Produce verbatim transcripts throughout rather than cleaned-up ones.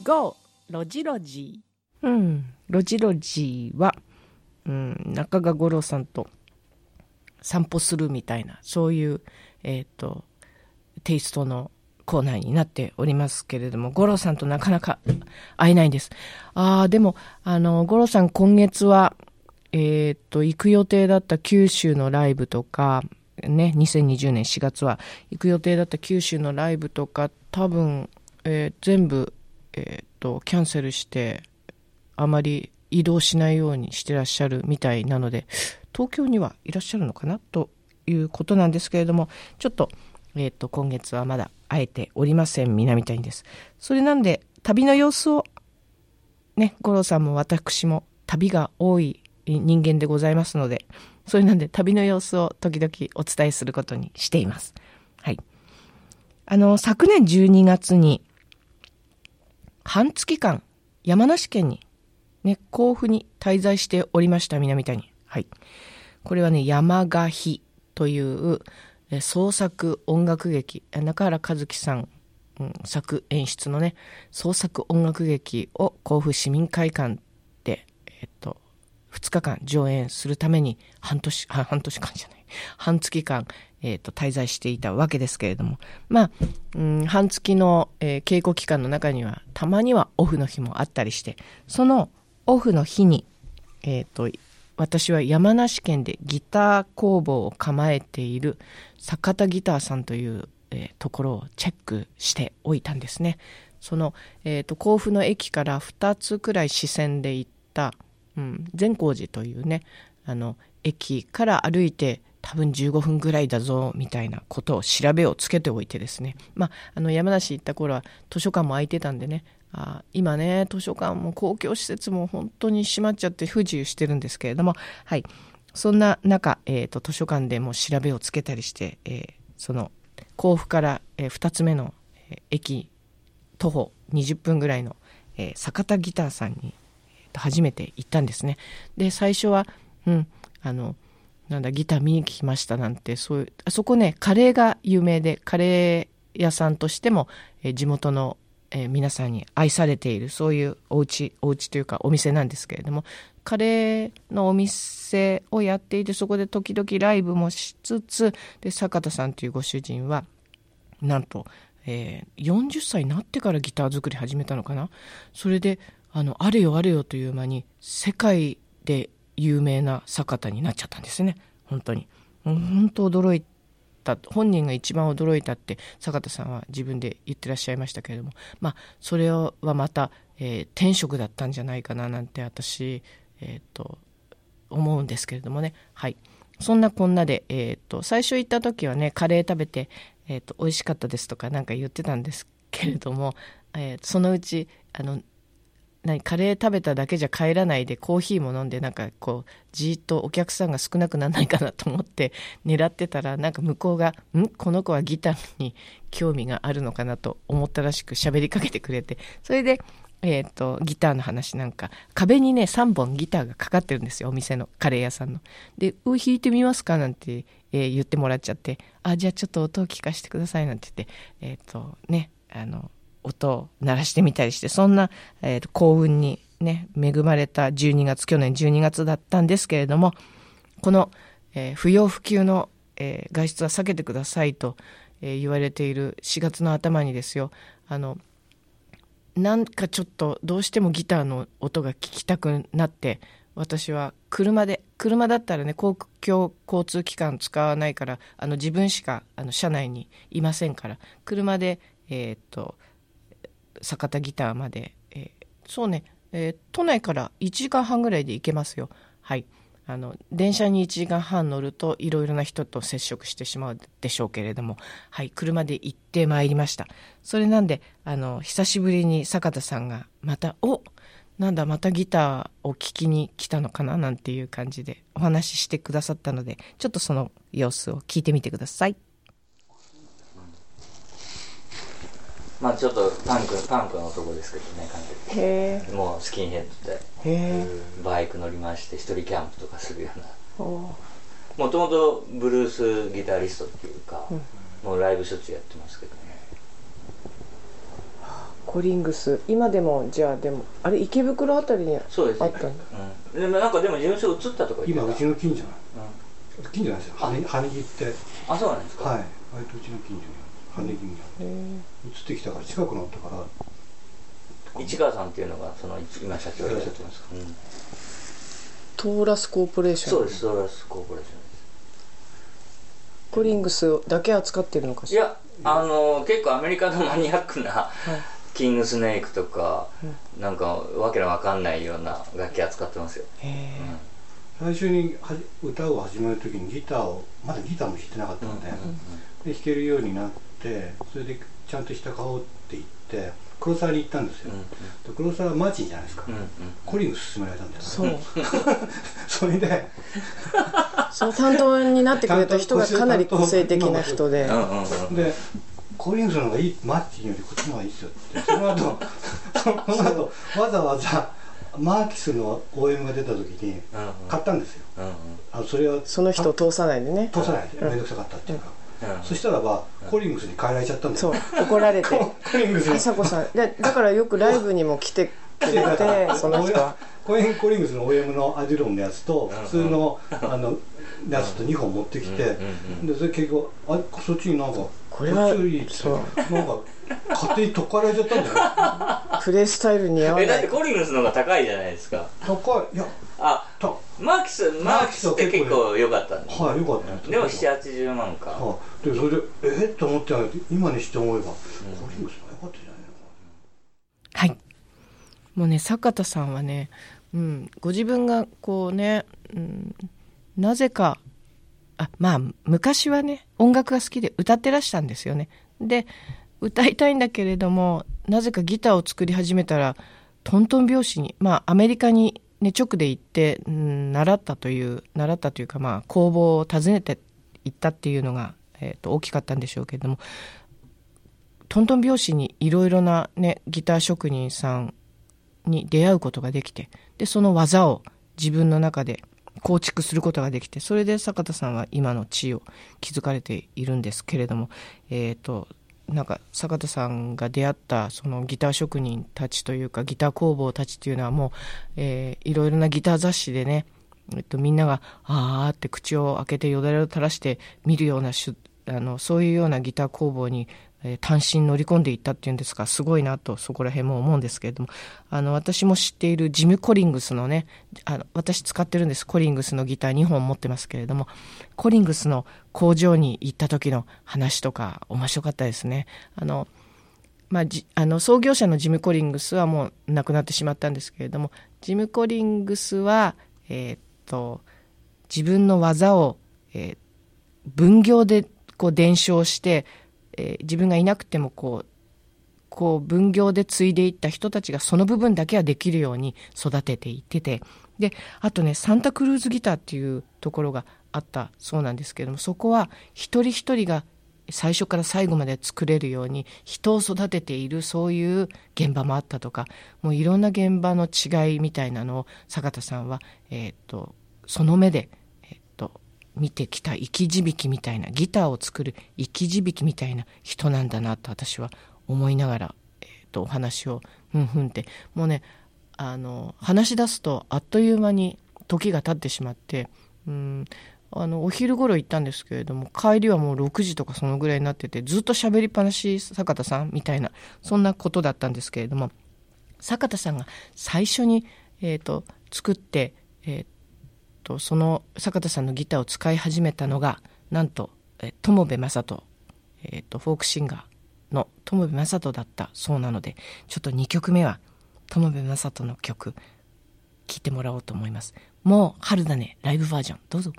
ゴーロジロジうん、ロジロジは、うん、中川五郎さんと散歩するみたいな、そういう、えーと、テイストのコーナーになっておりますけれども、五郎さんとなかなか会えないんです。ああ、でも、あの、五郎さん今月は、えっと、行く予定だった九州のライブとか、ね、にせんにじゅうねんしがつは行く予定だった九州のライブとか、多分、えー、全部、えっと、キャンセルして、あまり移動しないようにしてらっしゃるみたいなので、東京にはいらっしゃるのかなということなんですけれども、ちょっと、えっと、今月はまだ会えておりません、南谷です。それなんで、旅の様子を、ね、五郎さんも私も旅が多い人間でございますので、それなんで旅の様子を時々お伝えすることにしています。はい。あの、昨年じゅうにがつに、半月間、山梨県に、ね、甲府に滞在しておりました、南谷。はい。これはね、山鹿碑というえ創作音楽劇、中原一樹さん、うん、作演出のね、創作音楽劇を甲府市民会館で、えっと、ふつかかん上演するために半年、半年間じゃない、半月間、えっと、滞在していたわけですけれども、まあ、うん、半月の、えー、稽古期間の中には、たまにはオフの日もあったりして、そのオフの日に、えっと、私は山梨県でギター工房を構えている坂田ギターさんという、えー、ところをチェックしておいたんですね。その、えーと、甲府の駅からふたつくらい支線で行った、うん、善光寺というね、あの駅から歩いて多分じゅうごふんぐらいだぞみたいなことを調べをつけておいてですね、まあ、あの山梨行った頃は図書館も空いてたんでね、あ今ね図書館も公共施設も本当に閉まっちゃって不自由してるんですけれども、はい、そんな中、えーと、図書館でも調べをつけたりして、えー、その甲府から、えー、ふたつめの、えー、駅徒歩にじゅっぷんぐらいの、えー、坂田ギターさんに、えー、初めて行ったんですね。で最初は、うん、あのなんだギター見に来ましたなんて、そういう、あそこねカレーが有名で、カレー屋さんとしても、えー、地元の、えー、皆さんに愛されている、そういうお家お家というかお店なんですけれども、カレーのお店をやっていて、そこで時々ライブもしつつで、坂田さんというご主人はなんと、えー、よんじゅっさいになってからギター作り始めたのかな。それであのあれよあれよという間に世界で有名な坂田になっちゃったんですね。本当に本当驚いた、本人が一番驚いたって坂田さんは自分で言ってらっしゃいましたけれども、まあそれはまた、えー、天職だったんじゃないかななんて私、えー、と思うんですけれどもね。はい、そんなこんなで、えー、と最初行った時はねカレー食べて、えー、と美味しかったですとかなんか言ってたんですけれども、えー、そのうちあの何カレー食べただけじゃ帰らないでコーヒーも飲んで、なんかこうじーっとお客さんが少なくならないかなと思って狙ってたら、なんか向こうがんこの子はギターに興味があるのかなと思ったらしく喋りかけてくれて、それで、えー、とギターの話なんか、壁にねさんぼんギターがかかってるんですよ、お店のカレー屋さんの。で「う弾いてみますか?」なんて、えー、言ってもらっちゃって、あじゃあちょっと音を聞かせてくださいなんて言って、えっ、ー、とねあの音を鳴らしてみたりして、そんな、えー、と幸運に、ね、恵まれたじゅうにがつ、去年じゅうにがつだったんですけれども、この、えー、不要不急の、えー、外出は避けてくださいと、えー、言われているしがつの頭にですよ、あのなんかちょっとどうしてもギターの音が聞きたくなって、私は車で、車だったらね公共交通機関使わないから、あの自分しかあの車内にいませんから、車でえー、っと坂田ギターまで、えー、そうね、えー、都内からいちじかんはんぐらいで行けますよ。はい、あの電車にいちじかんはん乗るといろいろな人と接触してしまうでしょうけれども、はい、車で行ってまいりました。それなんであの久しぶりに坂田さんがまたおなんだまたギターを聴きに来たのかななんていう感じでお話ししてくださったので、ちょっとその様子を聞いてみてください。 まあちょっとパンクパンクの男ですけどね、完全に。へー、もうスキンヘッドで、へー、バイク乗りまして一人キャンプとかするような、もともとブルースギタリストっていうか、うん、もうライブしょっちゅうやってますけどね。 コリングス今でもじゃあでもあれ池袋あたりにあったそうですね、うん、でもなんかでも事務所移ったとか言ってた。 今うちの近所なの、うん、近所なんですよ。羽根木って。 あ、そうなんですか。 はい、割とうちの近所に羽根木にあって、移ってきたから近くなったから。 市川さんっていうのがその今社長いらっしゃってますか、うん、 トーラスコーポレーション。 そうです、トーラスコーポレーションです。 コリングスだけ扱ってるのかしら。 いや、あの結構アメリカのマニアックな、はい、キングスネークとか、うん、なんかわけのわかんないような楽器扱ってますよ。へー、うん、最初には歌を始める時にギターをまだギターも弾いてなかったので、うんうんうん、で弾けるようになって、それでちゃんとした顔って言って黒沢に行ったんですよ、うんうん、で黒沢はマーチンじゃないですか、うんうん、コリングス勧められたんだよ。そうそれでその担当になってくれた人がかなり個性的な人で、 でコリングスの方がいい、マーチンよりこっちの方がいいですよって、その後その後わざわざマーキスの オーエム が出た時に買ったんですよ、うんうん、あのそれはその人を通さないでね、 通さないで面倒くさかったっていうか、うん、そしたらば、うん、コリングスに変えられちゃったんだよ、 そう怒られてコリングスに朝子さんでだからよくライブにも来てくれてその人はコリングスの オーエム のアデュロンのやつと普通のあのやつとにほん持ってきて、でそれ結局あそっちになんかこれはそうなんか勝手に取っ換えられちゃったんだよプレイスタイルに合わない。 えだってコリングスの方が高いじゃないですか。 高い、いやあマーキスマーキスって結構良かったんです。 はい、良かったね。 でもななじゅうはちじゅうまんか。 はい、でそれでえっと思って今にして思えば、うん、コリングスが良かったじゃないのか。はい。もうね坂田さんはね、うん、ご自分がこうね、うん、なぜかあまあ昔はね音楽が好きで歌ってらしたんですよね。で歌いたいんだけれどもなぜかギターを作り始めたらトントン拍子に、まあアメリカに、ね、直で行って、うん、習ったという習ったというか、まあ工房を訪ねて行ったっていうのが、えーと、大きかったんでしょうけれども、トントン拍子にいろいろな、ね、ギター職人さんに出会うことができて、でその技を自分の中で構築することができて、それで坂田さんは今の地位を築かれているんですけれども、えーとなんか坂田さんが出会ったそのギター職人たちというかギター工房たちというのはもう、えー、いろいろなギター雑誌でね、えっと、みんながあーって口を開けてよだれを垂らして見るようなしゅあのそういうようなギター工房に、えー、単身乗り込んでいったっていうんですか、すごいなとそこら辺も思うんですけれども、あの私も知っているジム・コリングスのね、あの私使ってるんです。コリングスのギターにほん持ってますけれども、コリングスの工場に行った時の話とか面白かったですね。あのまあ、じあの創業者のジム・コリングスはもう亡くなってしまったんですけれども、ジム・コリングスは、えー、っと自分の技を、えー、分業でこう伝承して、えー、自分がいなくてもこうこう分業で継いでいった人たちがその部分だけはできるように育てていってて、であとねサンタクルーズギターっていうところがあったそうなんですけれども、そこは一人一人が最初から最後まで作れるように人を育てている、そういう現場もあったとか、もういろんな現場の違いみたいなのを坂田さんは、えー、とその目で、えー、と見てきた生き字引みたいな、ギターを作る生き字引みたいな人なんだなと私は思いながら、えー、とお話をふんふんってもうねあの話し出すとあっという間に時が経ってしまって、うんあのお昼頃行ったんですけれども、帰りはもうろくじとかそのぐらいになってて、ずっと喋りっぱなし坂田さんみたいな、そんなことだったんですけれども、坂田さんが最初に、えー、と作って、えー、とその坂田さんのギターを使い始めたのがなんと、えー、友部正人、えー、とフォークシンガーの友部正人だったそうなので、ちょっとにきょくめは友部正人の曲聴いてもらおうと思います。もう春だねライブバージョンどうぞ。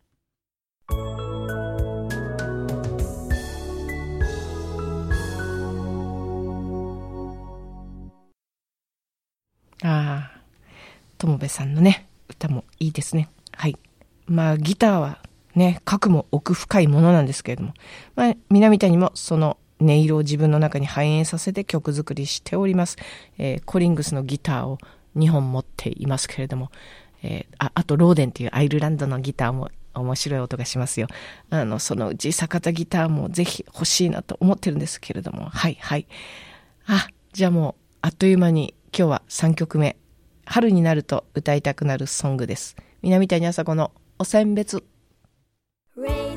ああ、友部さんのね歌もいいですね。はい。まあギターはね核も奥深いものなんですけれども、まあ皆みたいにもその音色を自分の中に反映させて曲作りしております。えー、コリングスのギターをにほん持っていますけれども、えー、あ, あとローデンというアイルランドのギターも面白い音がしますよ。あのそのうち坂田ギターもぜひ欲しいなと思ってるんですけれども、はいはい。あ、 じゃあもうあっという間に今日はさんきょくめ、春になると歌いたくなるソングです。南谷あさこのお選別。